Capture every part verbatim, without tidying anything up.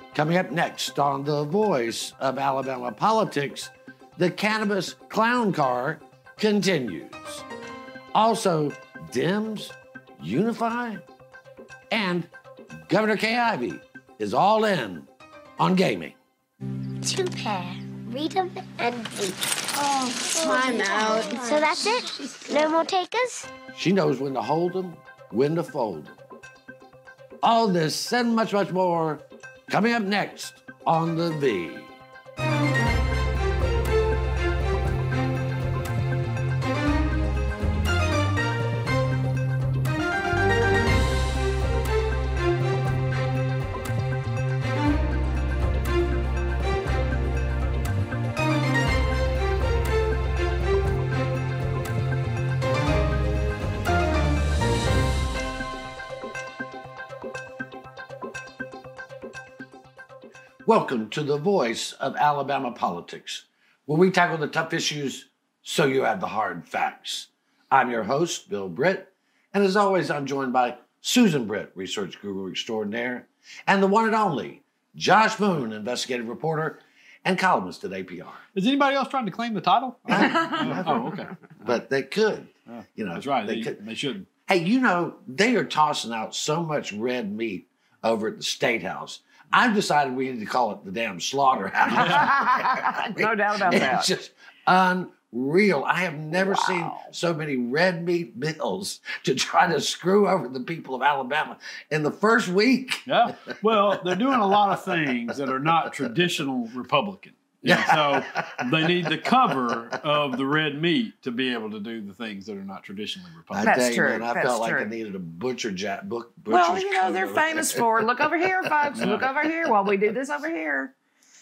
Coming up next on The Voice of Alabama Politics, the cannabis clown car continues. Also, Dems unify, and Governor Kay Ivey is all in on gaming. Two pair. Read them and read. Oh, time out. So that's it? No more takers? She knows when to hold them, when to fold them. All this and much, much more coming up next on The V. Welcome to The Voice of Alabama Politics, where we tackle the tough issues so you have the hard facts. I'm your host, Bill Britt, and as always, I'm joined by Susan Britt, research guru extraordinaire, and the one and only Josh Moon, investigative reporter and columnist at A P R. Is anybody else trying to claim the title? oh, oh, okay. But they could. Oh, you know, that's right. They, They, could. they shouldn't. Hey, you know, they are tossing out so much red meat over at the State House. I've decided we need to call it the damn slaughterhouse. No doubt about it's that. It's just unreal. I have never Wow. seen so many red meat bills to try to screw over the people of Alabama in the first week. Yeah. Well, they're doing a lot of things that are not traditional Republican. And so they need the cover of the red meat to be able to do the things that are not traditionally I Republican. That's tell you, true. man, I That's felt like I true. needed a butcher jack book. Well, butcher's you know, coat they're over famous there. for, look over here, folks, look over here while we do this over here.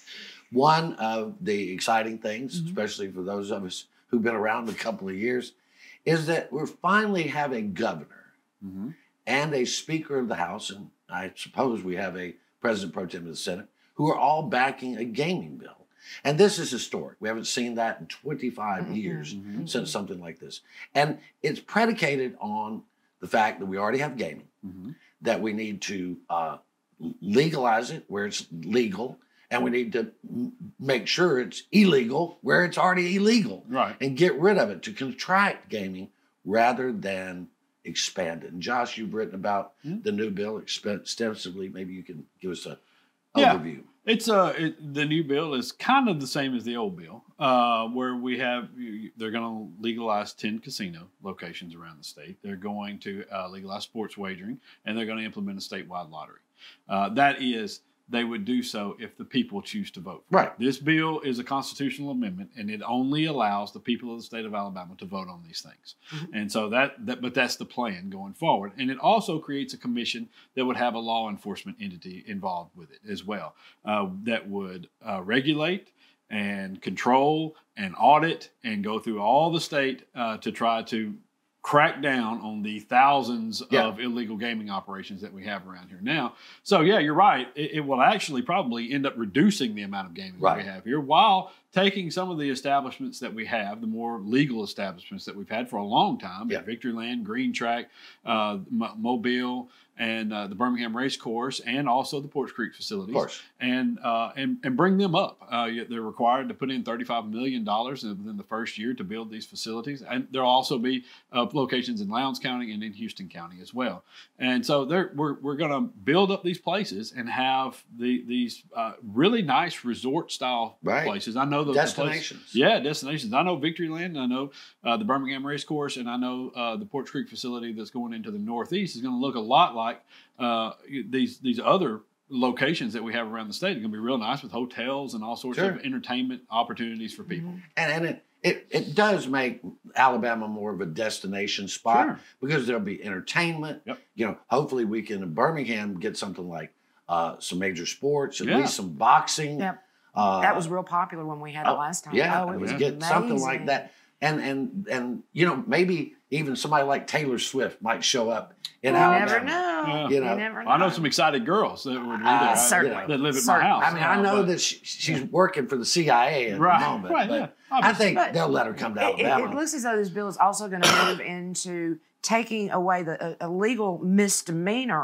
One of the exciting things, Mm-hmm. especially for those of us who've been around a couple of years, is that we're finally have a governor Mhm. and a Speaker of the House, and I suppose we have a President Pro Tem of the Senate, who are all backing a gaming bill. And this is historic. We haven't seen that in twenty-five Mm-hmm. years Mhm. since something like this. And it's predicated on the fact that we already have gaming, Mhm. that we need to uh, legalize it where it's legal, and we need to m- make sure it's illegal where it's already illegal, Right. and get rid of it to contract gaming rather than expand it. And Josh, you've written about Mhm. the new bill expen- extensively. Maybe you can give us a Yeah. overview. It's uh, it, the new bill is kind of the same as the old bill, uh, where we have you- they're going to legalize ten casino locations around the state. They're going to uh, legalize sports wagering, and they're going to implement a statewide lottery. Uh, that is, they would do so if the people choose to vote. Right. This bill is a constitutional amendment, and it only allows the people of the state of Alabama to vote on these things. And so that, that, but that's the plan going forward. And it also creates a commission that would have a law enforcement entity involved with it as well, uh, that would uh, regulate and control and audit and go through all the state uh, to try to crack down on the thousands Yeah. of illegal gaming operations that we have around here now. So yeah, you're right. It, it will actually probably end up reducing the amount of gaming Right. that we have here, while taking some of the establishments that we have, the more legal establishments that we've had for a long time, Yeah. Victoryland, Green Track, uh, M- Mobile, and uh, the Birmingham Race Course, and also the Porch Creek facilities, Of course. and uh, and and bring them up. Uh, yet they're required to put in thirty-five million dollars within the first year to build these facilities, and there'll also be uh, locations in Lowndes County and in Houston County as well. And so they're, we're we're going to build up these places and have the these uh, really nice resort style Right. places. I know those the places- Destinations. yeah, destinations. I know Victoryland, I know uh, the Birmingham Race Course, and I know uh, the Porch Creek facility that's going into the northeast is going to look a lot like uh, these these other locations that we have around the state. It's going to be real nice with hotels and all sorts Sure. of entertainment opportunities for people. And, and it, it, it does make Alabama more of a destination spot Sure. because there'll be entertainment. Yep. You know, hopefully we can in Birmingham get something like uh, some major sports, at Yeah. least some boxing. Yep. Uh, That was real popular when we had it oh, last time. Yeah, oh, it was we get something like amazing. that. And and and you know, maybe even somebody like Taylor Swift might show up in You Alabama. never know. Yeah. You know, never know. I know some excited girls that would be Uh, there, certainly. that live at Certainly. my house. I mean, I uh, know but- that she, she's working for the C I A at Right, the moment, right, but yeah, I obviously. think But they'll let her come to It, it, Alabama. it looks as though this bill is also going to move into taking away the a, a legal misdemeanor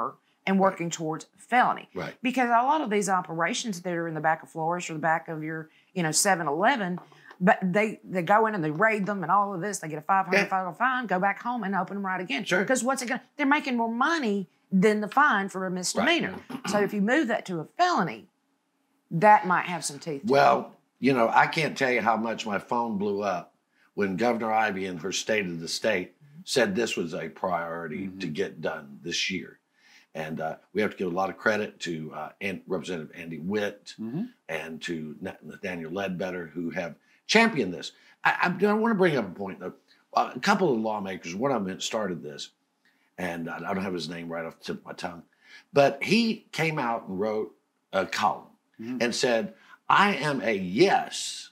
and working towards felony. Right. Because a lot of these operations that are in the back of Flores or the back of your, you know, seven eleven, but they, they go in and they raid them and all of this. They get a five hundred dollars Yeah. fine, go back home and open them right again. Sure. Because what's it going to, they're making more money than the fine for a misdemeanor. Right. So if you move that to a felony, that might have some teeth. Well, you know, I can't tell you how much my phone blew up when Governor Ivey in her State of the State said this was a priority mm-hmm. to get done this year. And uh, we have to give a lot of credit to uh, and Representative Andy Witt mm-hmm. and to Nathaniel Ledbetter, who have championed this. I, I, I want to bring up a point, though. A couple of lawmakers, one of them started this, and I don't have his name right off the tip of my tongue, but he came out and wrote a column mm-hmm. and said, I am a yes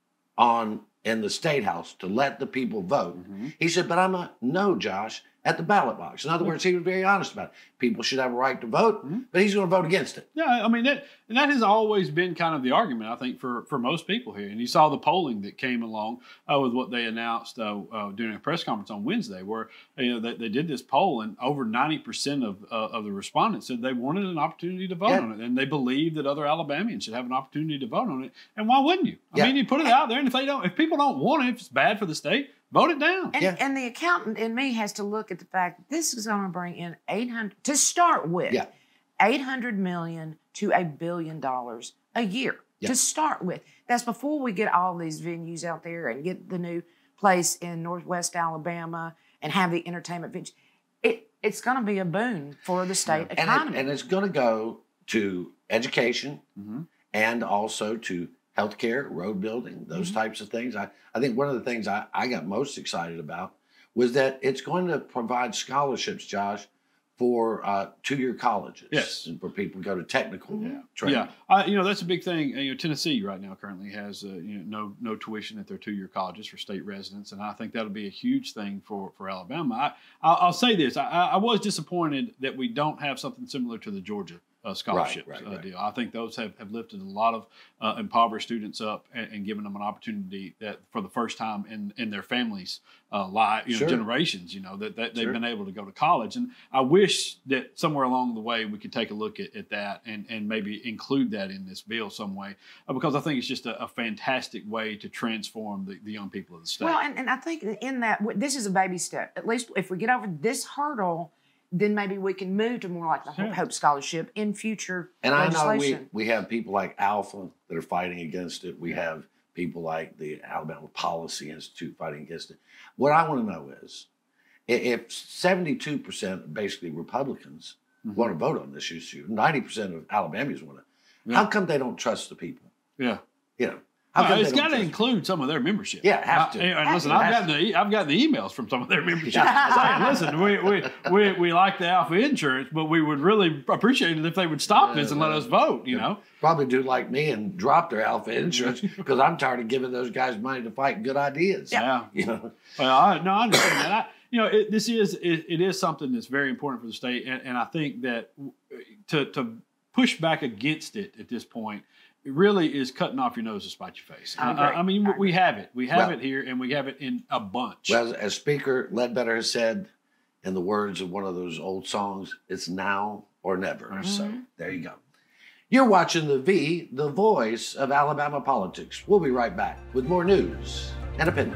on in the State House to let the people vote. Mm-hmm. He said, but I'm a no, Josh, at the ballot box. In other words, he was very honest about it. People should have a right to vote, mm-hmm. but he's going to vote against it. Yeah, I mean, that, and that has always been kind of the argument, I think, for, for most people here. And you saw the polling that came along uh, with what they announced uh, uh, during a press conference on Wednesday, where you know they, they did this poll, and over ninety percent of uh, of the respondents said they wanted an opportunity to vote yeah. on it, and they believed that other Alabamians should have an opportunity to vote on it. And why wouldn't you? I yeah. mean, you put it out there, and if they don't, if people don't want it, if it's bad for the state, vote it down. And, yeah. and the accountant in me has to look at the fact that this is going to bring in eight hundred to start with, yeah. eight hundred million to a billion dollars a year yeah. to start with. That's before we get all these venues out there and get the new place in Northwest Alabama and have the entertainment venues. It it's going to be a boon for the state yeah. economy, and, it, and it's going to go to education mm-hmm. and also to healthcare, road building, those mm-hmm. types of things. I, I think one of the things I, I got most excited about was that it's going to provide scholarships, Josh, for uh, two-year colleges. Yes. And for people to go to technical yeah. training. Yeah. Uh, you know, that's a big thing. You know, Tennessee right now currently has uh, you know, no no tuition at their two-year colleges for state residents, and I think that'll be a huge thing for, for Alabama. I, I'll, I'll say this. I, I was disappointed that we don't have something similar to the Georgia Uh, scholarships right, right, uh, right. deal. I think those have, have lifted a lot of uh, impoverished students up and, and given them an opportunity that for the first time in, in their families' uh, life, you know, sure. generations, you know, that, that they've sure. been able to go to college. And I wish that somewhere along the way we could take a look at, at that and, and maybe include that in this bill some way, uh, because I think it's just a, a fantastic way to transform the, the young people of the state. Well, and, and I think in that, this is a baby step. At least if we get over this hurdle, then maybe we can move to more like the Sure. Hope Scholarship in future And I know legislation. we, we have people like Alpha that are fighting against it. We have people like the Alabama Policy Institute fighting against it. What I want to know is, i- if seventy-two percent basically Republicans mm-hmm. want to vote on this issue, ninety percent of Alabamians want to, Yeah. how come they don't trust the people? yeah. You know, how Uh, come it's they don't got to trust include some of their membership. Yeah, have to. I, and Have listen, to, I've has gotten the I've gotten the emails from some of their membership saying, "Listen, we, we we we like the Alpha insurance, but we would really appreciate it if they would stop Yeah, this and let well, us vote." You yeah. know, Probably do like me and drop their Alpha insurance because I'm tired of giving those guys money to fight good ideas. yeah. You know, Well, I, no, I understand that. I, you know, it, this is it, it is something that's very important for the state, and, and I think that to to push back against it at this point, it really is cutting off your nose to spite your face. I I, agree. I mean, I we have it. We have Well- it here, and we have it in a bunch. well, as, as Speaker Ledbetter has said, in the words of one of those old songs, it's now or never. Mm-hmm. So there you go. You're watching The V, the voice of Alabama politics. We'll be right back with more news and opinion.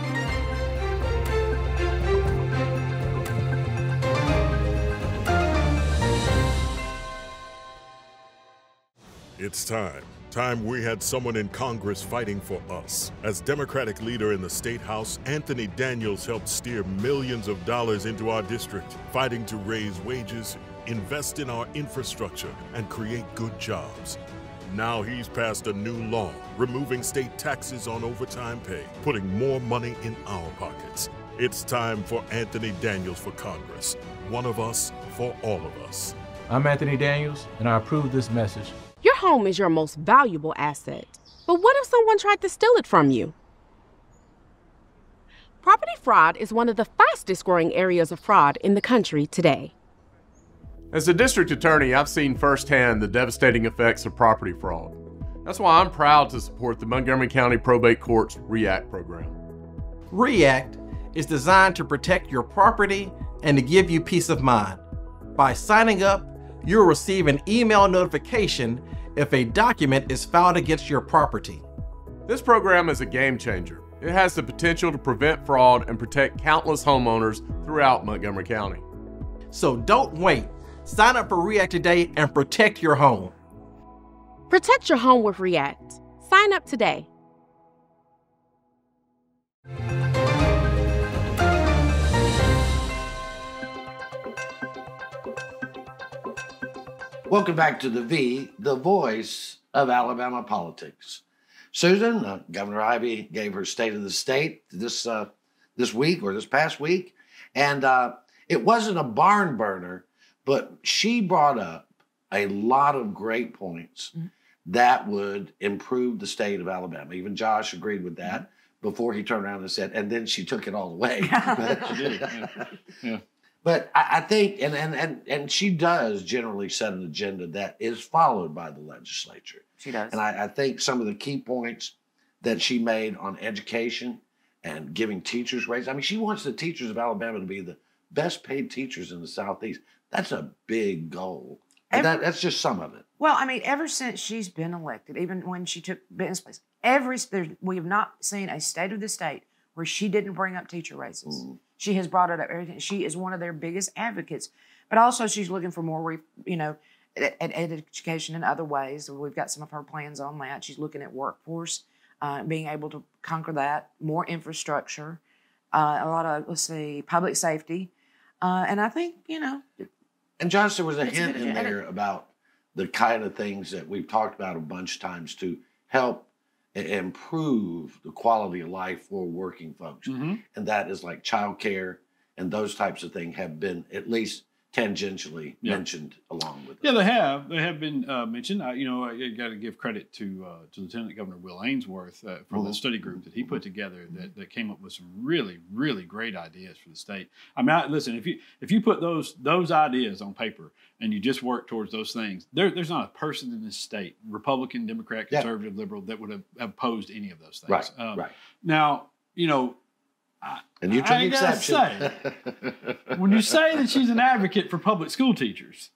It's time. Time we had someone in Congress fighting for us. As Democratic leader in the State House, Anthony Daniels helped steer millions of dollars into our district, fighting to raise wages, invest in our infrastructure, and create good jobs. Now he's passed a new law, removing state taxes on overtime pay, putting more money in our pockets. It's time for Anthony Daniels for Congress. One of us for all of us. I'm Anthony Daniels, and I approve this message. Your home is your most valuable asset. But what if someone tried to steal it from you? Property fraud is one of the fastest growing areas of fraud in the country today. As a district attorney, I've seen firsthand the devastating effects of property fraud. That's why I'm proud to support the Montgomery County Probate Court's REACT program. REACT is designed to protect your property and to give you peace of mind. By signing up, you'll receive an email notification if a document is filed against your property. This program is a game changer. It has the potential to prevent fraud and protect countless homeowners throughout Montgomery County. So don't wait. Sign up for REACT today and protect your home. Protect your home with REACT. Sign up today. Welcome back to the V, the voice of Alabama politics. Susan, uh, Governor Ivey gave her State of the State this uh, this week or this past week, and uh, it wasn't a barn burner, but she brought up a lot of great points mm-hmm. that would improve the state of Alabama. Even Josh agreed with that mm-hmm. before he turned around and said, and then she took it all away. She did, yeah. Yeah. But I, I think, and, and and and she does generally set an agenda that is followed by the legislature. She does. And I, I think some of the key points that she made on education and giving teachers raises. I mean, she wants the teachers of Alabama to be the best paid teachers in the Southeast. That's a big goal. And that, that's just some of it. Well, I mean, ever since she's been elected, even when she took business place, every we have not seen a state of the state where she didn't bring up teacher raises. Mm. She has brought it up. Everything. She is one of their biggest advocates. But also, she's looking for more, you know, ed- ed- education in other ways. We've got some of her plans on that. She's looking at workforce, uh, being able to conquer that, more infrastructure, uh, a lot of, let's see, public safety. Uh, and I think, you know. And Josh, there was a hint in there about the kind of things that we've talked about a bunch of times to help improve the quality of life for working folks. Mm-hmm. And that is like childcare and those types of things have been at least tangentially yeah. mentioned along with it. Yeah, they have. They have been uh, mentioned. I, you know, I, I got to give credit to uh, to Lieutenant Governor Will Ainsworth uh, for mm-hmm. the study group that he put together that, that came up with some really, really great ideas for the state. I mean, I, listen, if you if you put those those ideas on paper and you just work towards those things, there, there's not a person in this state, Republican, Democrat, conservative, yeah. liberal, that would have opposed any of those things. Right, um, right. Now, you know, I, and you took I exception. Say, when you say that she's an advocate for public school teachers,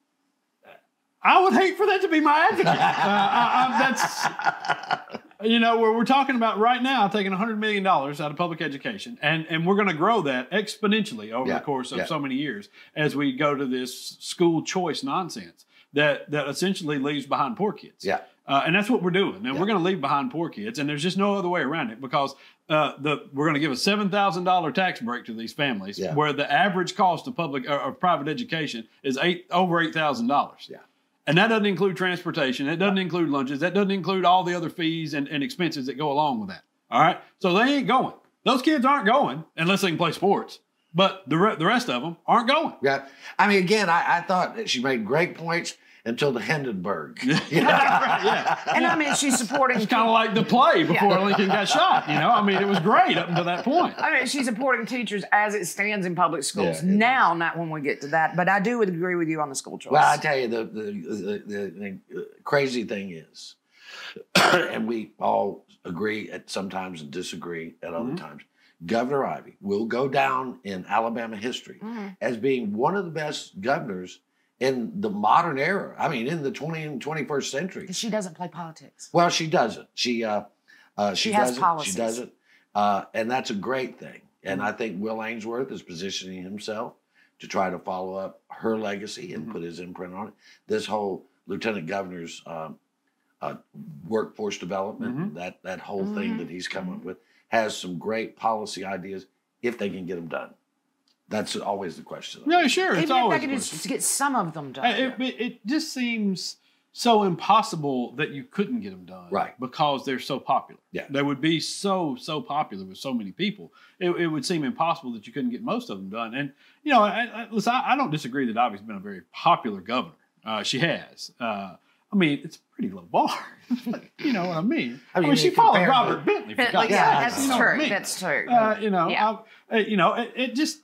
I would hate for that to be my advocate. uh, I, I, that's, you know, where we're talking about right now taking one hundred million dollars out of public education, and, and we're going to grow that exponentially over yeah, the course of yeah. so many years as we go to this school choice nonsense that, that essentially leaves behind poor kids. Yeah. Uh, and that's what we're doing. And yeah. we're going to leave behind poor kids. And there's just no other way around it because uh, the we're going to give a seven thousand dollars tax break to these families yeah. where the average cost of public or, or private education is eight over eight thousand dollars. Yeah. And that doesn't include transportation. That doesn't include lunches. That doesn't include all the other fees and, and expenses that go along with that. All right? So they ain't going. Those kids aren't going unless they can play sports. But the, re- the rest of them aren't going. Yeah. I mean, again, I, I thought that she made great points until the Hindenburg. Yeah. Right, yeah. And yeah. I mean, she's supporting. It's kind of like the play before yeah. Lincoln got shot. You know, I mean, it was great up until that point. I mean, she's supporting teachers as it stands in public schools yeah, now, not when we get to that. But I do agree with you on the school choice. Well, I tell you, the the, the, the, the crazy thing is, and we all agree at sometimes and disagree at other mm-hmm. times. Governor Ivey will go down in Alabama history mm-hmm. as being one of the best governors in the modern era. I mean, in the twentieth and twenty-first century. Because she doesn't play politics. Well, she doesn't. She uh, uh, she, she has doesn't. policies. She doesn't. Uh, and that's a great thing. And mm-hmm. I think Will Ainsworth is positioning himself to try to follow up her legacy and mm-hmm. put his imprint on it. This whole lieutenant governor's um, uh, workforce development, mm-hmm. that, that whole mm-hmm. thing that he's come up with, has some great policy ideas if they can get them done. That's always the question. Yeah, sure. Even it's if always they could just get some of them done. It, it, it just seems so impossible that you couldn't get them done. Right. Because they're so popular. Yeah. They would be so, so popular with so many people. It, it would seem impossible that you couldn't get most of them done. And, you know, I, I, listen, I, I don't disagree that Ivey's been a very popular governor. Uh, she has. Uh, I mean, it's a pretty low bar. You know what I mean? I mean, I mean she followed Robert to... Bentley. For like, God's yeah, sake. that's you know true. I mean? That's true. Uh, you know, yeah. I, you know, it, it just...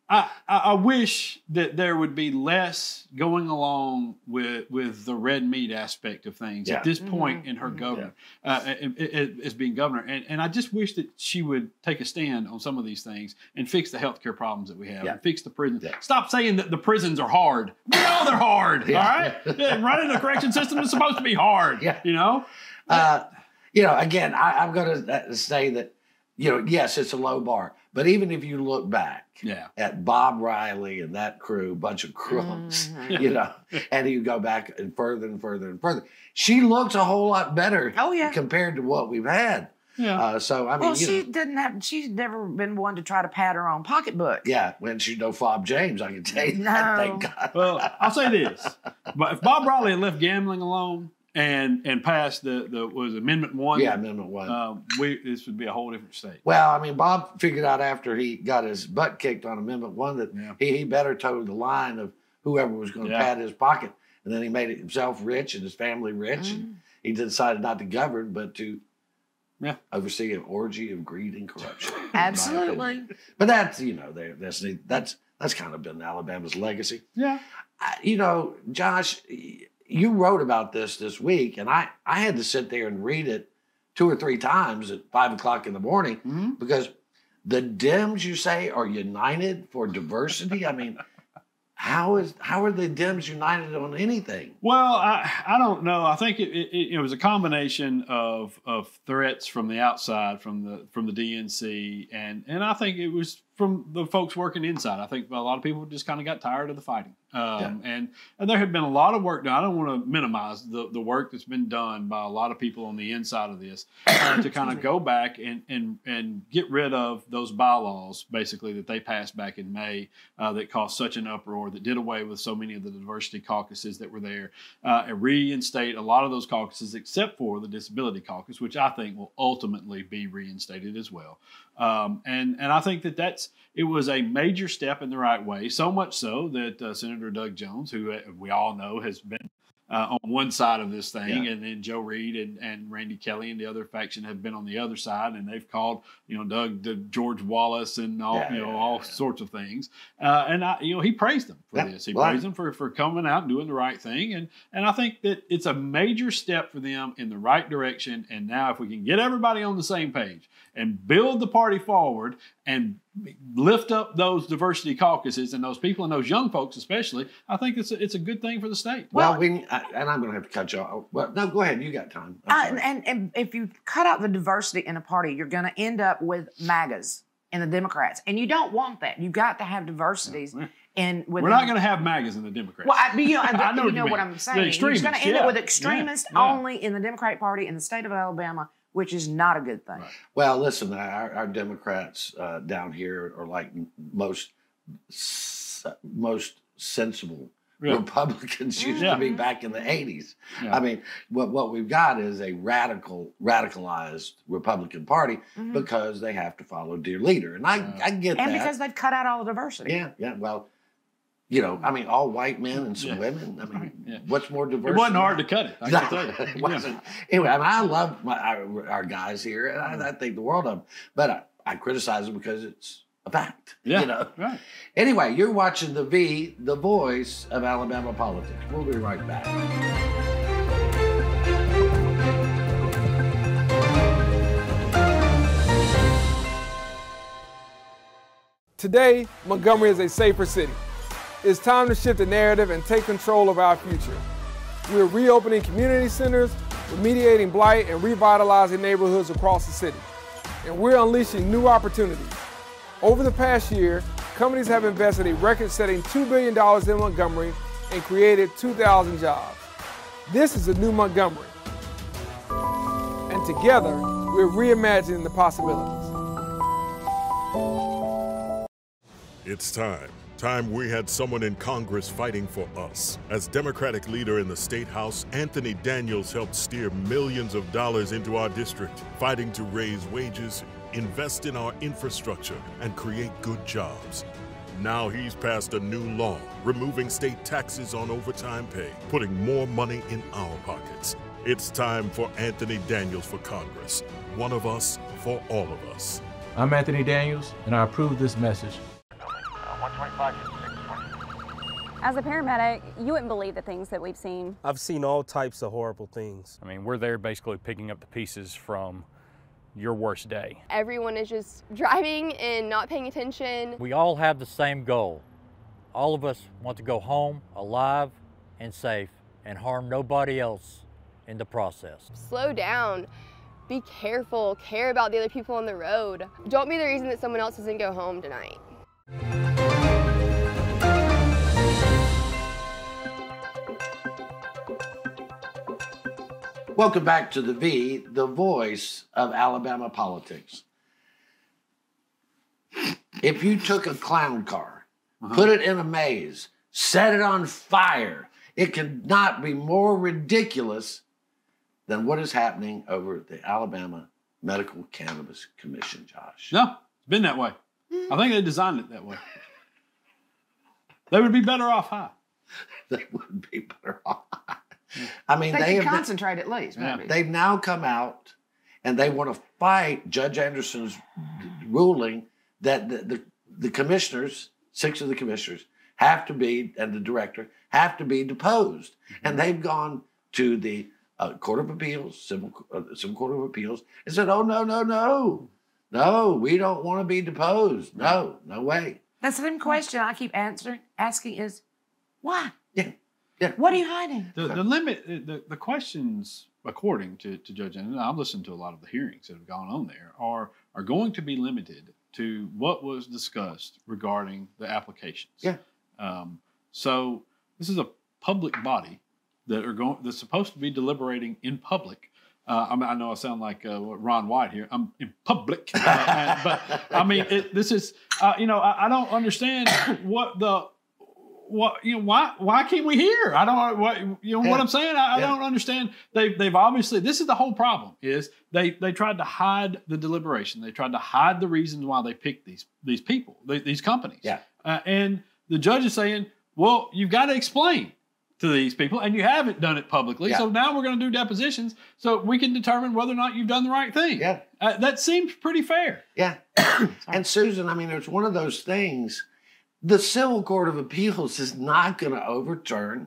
I, I, I wish that there would be less going along with with the red meat aspect of things Yeah. at this point Mm-hmm. in her governor, uh, as being governor. And, and I just wish that she would take a stand on some of these things and fix the healthcare problems that we have, Yeah. and fix the prisons. Yeah. Stop saying that the prisons are hard. We know they're hard, Yeah. all right? Yeah, running the correction system is supposed to be hard, Yeah. you know? Uh, you know, again, I, I'm going to say that, you know, yes, it's a low bar. But even if you look back Yeah. at Bob Riley and that crew, bunch of crooks, Mhm. you know, and you go back and further and further and further, she looks a whole lot better Oh, yeah. compared to what we've had. Yeah. Uh, so, I mean, Well, you she know, didn't have. She's never been one to try to pad her own pocketbook. yeah, when she no Fob James, I can tell you No. that, thank God. Well, I'll say this: but if Bob Riley had left gambling alone and and passed the the was Amendment One, Yeah, Amendment One. um, we this would be a whole different state. Well, I mean, Bob figured out after he got his butt kicked on Amendment One that Yeah. he, he better toe the line of whoever was going to Yeah. pad his pocket. And then he made himself rich and his family rich. Mm. And he decided not to govern, but to Yeah. oversee an orgy of greed and corruption. in my Absolutely. opinion. But that's, you know, there- that's that's that's kind of been Alabama's legacy. Yeah. I, you know, Josh, you wrote about this this week, and I, I had to sit there and read it two or three times at five o'clock in the morning Mhm. because the Dems, you say, are united for diversity. I mean, how is how are the Dems united on anything? Well, I I don't know. I think it, it, it was a combination of of threats from the outside, from the from the D N C, and and I think it was from the folks working inside. I think a lot of people just kind of got tired of the fighting, um, and and there had been a lot of work done. I don't want to minimize the the work that's been done by a lot of people on the inside of this uh, to kind of go back and and and get rid of those bylaws, basically that they passed back in May uh, that caused such an uproar, that did away with so many of the diversity caucuses that were there, uh, and reinstate a lot of those caucuses except for the disability caucus, which I think will ultimately be reinstated as well. Um, and and I think that that's it was a major step in the right way. So much so that uh, Senator Doug Jones, who uh, we all know has been uh, on one side of this thing, Yeah. and then Joe Reed and, and Randy Kelly and the other faction have been on the other side, and they've called you know Doug the George Wallace and all Yeah, you know yeah, all yeah. sorts of things. Uh, and I you know he praised them for Yeah. this. He Well, I- praised them for for coming out and doing the right thing. And and I think that it's a major step for them in the right direction. And now if we can get everybody on the same page and build the party forward and lift up those diversity caucuses and those people and those young folks especially, I think it's a, it's a good thing for the state. Well, we I, and I'm going to have to cut you off. Well, no, go ahead. You got time. I'm Uh, sorry. and, and if you cut out the diversity in a party, you're going to end up with MAGAs and the Democrats, and you don't want that. You got to have diversities. And We're not going to have MAGAs in the Democrats. Well, I, you know, I know you what know you what mean. I'm The saying. You're just extremists, going to end yeah. up with Yeah, extremists yeah. only in the Democratic Party in the state of Alabama, which is not a good thing. Right. Well, listen, our, our Democrats uh, down here are like most s- most sensible Yeah. Republicans used Yeah. to be back in the eighties. Yeah. I mean, what what we've got is a radical, radicalized Republican Party Mhm. because they have to follow dear leader, and I Yeah. I get And that. because they've cut out all the diversity. yeah, yeah. Well, you know, I mean, all white men and some Yeah. women. I mean, Right, yeah. what's more diverse? It wasn't than hard that? to cut it. I No, can tell you. it Yeah. wasn't. Anyway, I mean, I love my, our, our guys here, and I, I think the world of them. But I, I criticize them because it's a fact. Yeah. You know. Right. Anyway, you're watching The V, the voice of Alabama politics. We'll be right back. Today, Montgomery is a safer city. It's time to shift the narrative and take control of our future. We're reopening community centers, remediating blight, and revitalizing neighborhoods across the city. And we're unleashing new opportunities. Over the past year, companies have invested a record-setting two billion dollars in Montgomery and created two thousand jobs. This is a new Montgomery. And together, we're reimagining the possibilities. It's time. Time we had someone in Congress fighting for us. As Democratic leader in the State House, Anthony Daniels helped steer millions of dollars into our district, fighting to raise wages, invest in our infrastructure, and create good jobs. Now he's passed a new law, removing state taxes on overtime pay, putting more money in our pockets. It's time for Anthony Daniels for Congress. One of us for all of us. I'm Anthony Daniels, and I approve this message. one twenty-five As a paramedic, you wouldn't believe the things that we've seen. I've seen all types of horrible things. I mean, we're there basically picking up the pieces from your worst day. Everyone is just driving and not paying attention. We all have the same goal. All of us want to go home alive and safe and harm nobody else in the process. Slow down. Be careful. Care about the other people on the road. Don't be the reason that someone else doesn't go home tonight. Welcome back to the V, the voice of Alabama politics. If you took a clown car, uh-huh. put it in a maze, set it on fire, it could not be more ridiculous than what is happening over at the Alabama Medical Cannabis Commission, Josh. No, it's been that way. I think they designed it that way. They would be better off high. They would be better off high. I mean, they, they can have concentrate at least. Maybe. They've now come out and they want to fight Judge Anderson's ruling that the, the, the commissioners, six of the commissioners, have to be, and the director, have to be deposed. Mm-hmm. And they've gone to the uh, Court of Appeals, Civil, uh, Civil Court of Appeals, and said, oh, no, no, no. No, we don't want to be deposed. No, no way. The same question I keep answering, asking is, why? Yeah. Yeah. What are you hiding? The, the limit, the, the questions, according to, to Judge Anderson, I've listened to a lot of the hearings that have gone on there, are are going to be limited to what was discussed regarding the applications. Yeah. Um, so this is a public body that are going that's supposed to be deliberating in public. Uh, I mean, I know I sound like uh, Ron White here. I'm in public, uh, and, but I mean, it, this is uh, you know, I, I don't understand what the. What you know? Why? Why can't we hear? I don't. What you know? Yeah. What I'm saying? I, I yeah. don't understand. They they've obviously. This is the whole problem. Is they they tried to hide the deliberation. They tried to hide the reasons why they picked these these people, these, these companies. Yeah. Uh, and the judge is saying, well, you've got to explain to these people, and you haven't done it publicly. Yeah. So now we're going to do depositions so we can determine whether or not you've done the right thing. Yeah. Uh, that seems pretty fair. Yeah. And Susan, I mean, it's one of those things. The Civil Court of Appeals is not going to overturn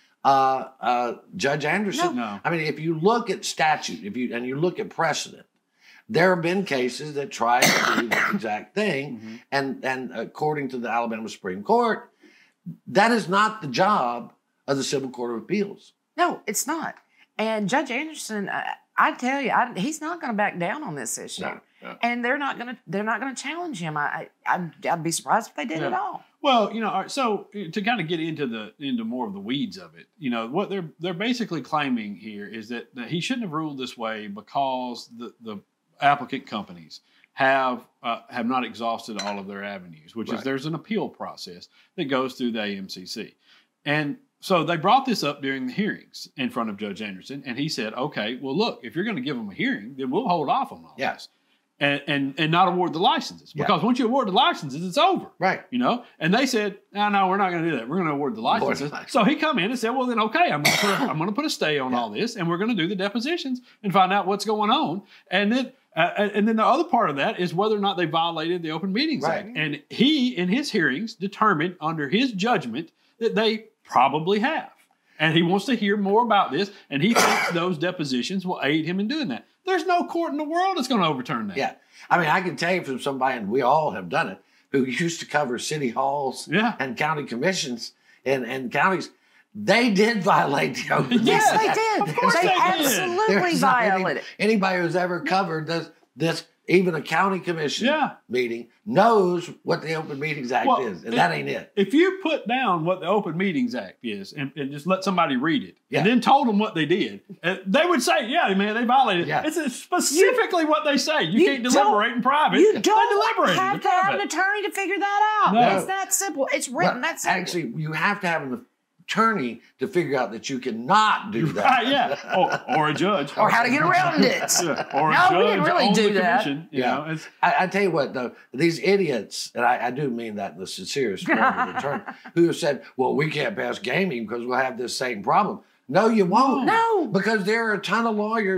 uh, uh, Judge Anderson. No. I mean, if you look at statute, if you and you look at precedent, there have been cases that try to do the exact thing, mm-hmm. and and according to the Alabama Supreme Court, that is not the job of the Civil Court of Appeals. No, it's not. And Judge Anderson, I, I tell you, I, he's not going to back down on this issue. No. Yeah. And they're not going to they're not going to challenge him. I, I I'd, I'd be surprised if they did Yeah. at all. Well, you know, all right, so to kind of get into the into more of the weeds of it, you know, what they're they're basically claiming here is that, that he shouldn't have ruled this way because the, the applicant companies have uh, have not exhausted all of their avenues, which Right. is there's an appeal process that goes through the A M C C. And so they brought this up during the hearings in front of Judge Anderson, and he said, okay, well, look, if you're going to give them a hearing, then we'll hold off on all Yeah. this. And, and and not award the licenses, Yeah. because once you award the licenses, it's over. Right. You know? And they said, no, no, we're not going to do that. We're going to award the licenses. Award the license. So he come in and said, well, then, okay, I'm going to put a, I'm going to put a stay on Yeah. all this, and we're going to do the depositions and find out what's going on. And then uh, and then the other part of that is whether or not they violated the Open Meetings Right. Act. And he, in his hearings, determined under his judgment that they probably have. And he wants to hear more about this, and he thinks those depositions will aid him in doing that. There's no court in the world that's going to overturn that. Yeah. I mean, I can tell you from somebody, and we all have done it, who used to cover city halls Yeah. and county commissions and, and counties. They did violate the Open Meetings Yes, Act. they did. Of course they they did. absolutely There's not any- violated. Anybody who's ever covered this, this, even a county commission Yeah. meeting, knows what the Open Meetings Act Well, is, and it- that ain't it. If you put down what the Open Meetings Act is and, and just let somebody read it Yeah. and then told them what they did, uh, they would say, yeah, man, they violated it. Yeah. It's specifically what they say. You, you can't don't- deliberate in private. You They don't deliberated have in to have private. an attorney to figure that out. No. It's that simple. It's written. But That's simple. actually, you have to have an attorney to figure out that you cannot do that. Right, yeah. Or, or a judge. Or how to get around it. Yeah. Or a No, judge we didn't really on do the that. commission. You Yeah. know, it's, I, I tell you what, though, these idiots, and I, I do mean that in the sincerest form of the term, who have said, well, we can't pass gaming because we'll have this same problem. No, you won't. No. Because there are a ton of lawyers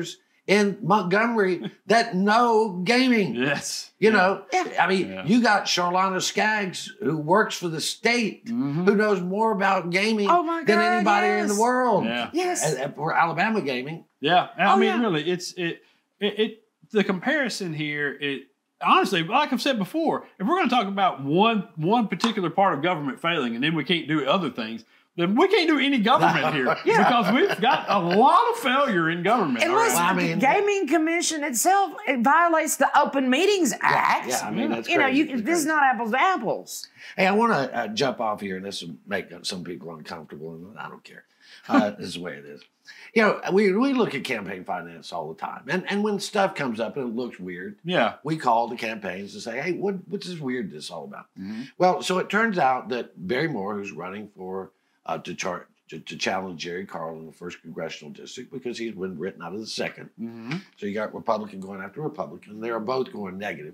in Montgomery that know gaming. Yes. You know, I mean, Yeah. you got Charlotta Skaggs, who works for the state, Mm-hmm. who knows more about gaming Oh my than God, anybody in yes. the world. Yeah. Yes. And, and for Alabama gaming. Yeah, I Oh, mean, yeah. really, it's it, it. It the comparison here. It honestly, like I've said before, if we're going to talk about one one particular part of government failing, and then we can't do other things, then we can't do any government here Yeah. because we've got a lot of failure in government. And all right? listen, I mean- the Gaming Commission itself, it violates the Open Meetings Act. yeah, I mean, that's You know, crazy. you, It's this is crazy. not apples to apples. Hey, I want to uh, jump off here, and this will make some people uncomfortable, and I don't care. Uh, this is the way it is. You know, we, we look at campaign finance all the time, and, and when stuff comes up and it looks weird, Yeah. we call the campaigns to say, hey, what, what's this weird this all about? Mm-hmm. Well, so it turns out that Barry Moore, who's running for uh, to, char- to to challenge Jerry Carl in the first congressional district because he's been written out of the second. Mm-hmm. So you got Republican going after Republican. They are both going negative.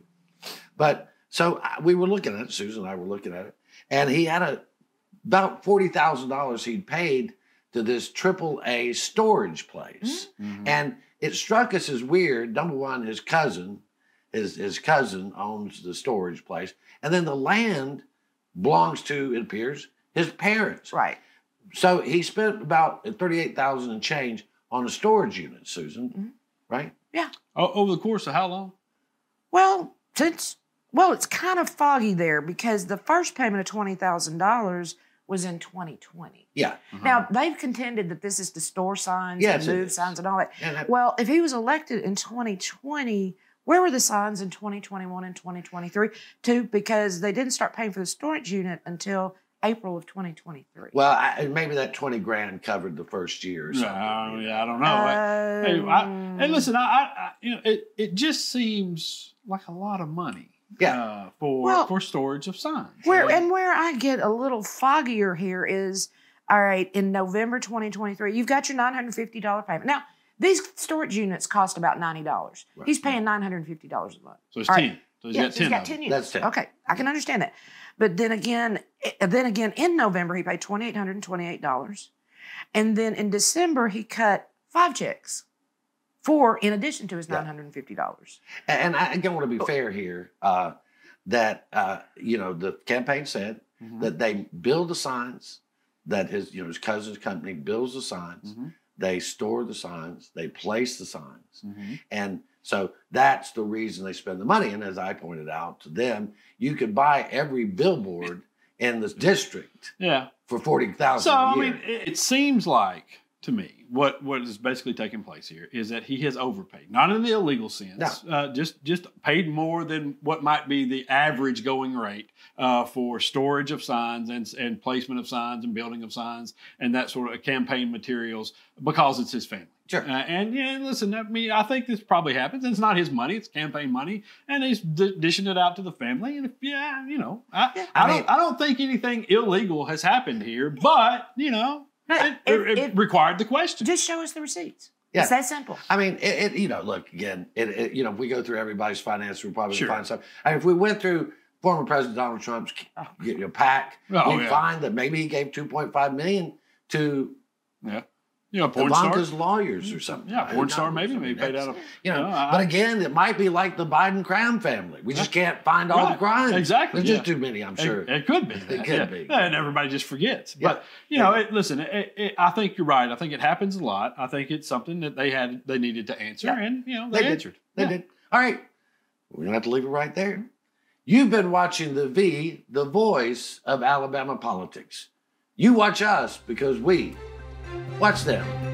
But so I- we were looking at it, Susan and I were looking at it, and he had a about forty thousand dollars he'd paid to this triple A storage place. Mm-hmm. And it struck us as weird. Number one, his cousin, his, his cousin owns the storage place. And then the land belongs to, it appears, his parents. Right. So he spent about thirty-eight thousand dollars and change on a storage unit, Susan, Mm-hmm. right? Yeah. O- over the course of how long? Well, since well, it's kind of foggy there because the first payment of twenty thousand dollars was in twenty twenty. Yeah. Now they've contended that this is to store signs Yes, and it move is. signs and all that. And that- Well, if he was elected in twenty twenty, where were the signs in twenty twenty-one and twenty twenty-three? Two, because they didn't start paying for the storage unit until April of twenty twenty-three. Well, I, maybe that twenty grand covered the first year or something. No, yeah, I don't know. I- hey, I, and listen, I, I, I, you know, it, it just seems like a lot of money. Yeah. Uh, for Well- for storage of signs. Where and where I get a little foggier here is, all right, in November twenty twenty-three, you've got your nine hundred fifty dollars payment. Now, these storage units cost about ninety dollars. Right. He's paying nine hundred fifty dollars a month. So it's All ten. So he's yeah, got ten. he's got of ten them. units. That's ten. Okay, I can understand that. But then again, eh, then again, in November he paid two thousand eight hundred twenty-eight dollars, and then in December he cut five checks, four in addition to his nine hundred fifty dollars. And I again want to be fair here, uh, that, uh, you know, the campaign said Mhm. that they build the signs, that his, you know, his cousin's company builds the signs, Mhm. they store the signs, they place the signs. Mhm. And so that's the reason they spend the money. And as I pointed out to them, you could buy every billboard in this district Yeah. for forty thousand So a I year. mean, it, it seems like to me what what is basically taking place here is that he has overpaid, not in the illegal sense, uh, just just paid more than what might be the average going rate uh, for storage of signs and and placement of signs and building of signs and that sort of campaign materials because it's his family. Sure. Uh, and yeah, listen, I mean, I think this probably happens. It's not his money; it's campaign money, and he's d- dishing it out to the family. And if, yeah, you know, I, I, I mean- don't, I don't think anything illegal has happened here, but you know, it, It- it, it it- required the question. Just show us the receipts. Yeah. It's that simple. I mean, it, it, you know, look, again, it, it, you know, if we go through everybody's finance, we're probably Sure. going to find something. I mean, if we went through former President Donald Trump's you know, PAC, Oh, we'd yeah. find that maybe he gave two point five million dollars to Yeah, you know, porn star. Ivanka's lawyers or something. Yeah, porn I star don't know, maybe, something maybe paid that's- out of. You know, I- but again, it might be like the Biden crime family. We just can't find all the Right. crimes. Exactly, There's just yeah. too many, I'm sure. It, it could be. It that, could yeah. be. And everybody just forgets. Yeah. But you know, it, listen. It, it, I think you're right. I think it happens a lot. I think it's something that they had, they needed to answer, Yeah. and you know, they, They did. answered. They Yeah. did. All right. We're going to have to leave it right there. You've been watching The V, the voice of Alabama politics. You watch us because we watch them.